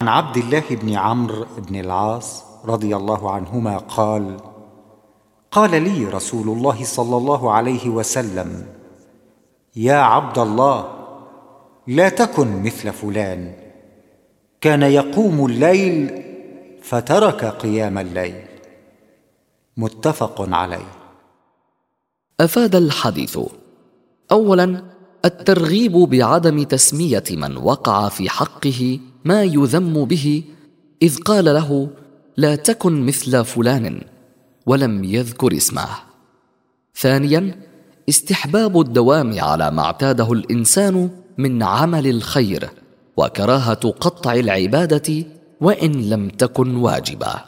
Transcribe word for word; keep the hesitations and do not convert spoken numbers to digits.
عن عبد الله بن عمرو بن العاص رضي الله عنهما قال: قال لي رسول الله صلى الله عليه وسلم: يا عبد الله، لا تكن مثل فلان، كان يقوم الليل فترك قيام الليل. متفق عليه. أفاد الحديث: أولا، الترغيب بعدم تسمية من وقع في حقه ما يذم به، إذ قال له: لا تكن مثل فلان، ولم يذكر اسمه. ثانيا، استحباب الدوام على ما اعتاده الإنسان من عمل الخير، وكراهة قطع العبادة وإن لم تكن واجبة.